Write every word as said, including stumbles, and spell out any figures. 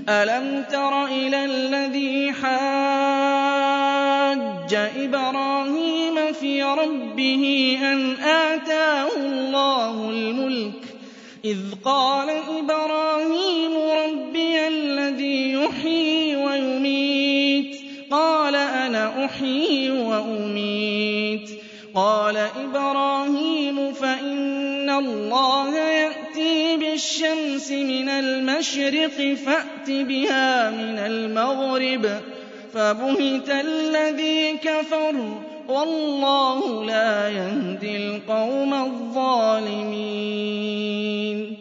أَلَمْ تَرَ إِلَى الَّذِي حَاجَّ إِبْرَاهِيمَ فِي رَبِّهِ أَنْ آتَاهُ اللَّهُ الْمُلْكَ إِذْ قَالَ إِبْرَاهِيمُ رَبِّيَ الَّذِي يُحْيِي وَيُمِيتُ قَالَ أَنَا أُحْيِي وَأُمِيتُ قَالَ إِبْرَاهِيمُ فَإِنَّ اللَّهَ يَأْتِي بِالشَّمْسِ مِنَ الْمَشْرِقِ فَأْتِ بِهَا مِنَ الْمَغْرِبِ فَبُهِتَ الَّذِي كَفَرَ وَاللَّهُ لَا يَهْدِي الْقَوْمَ الظَّالِمِينَ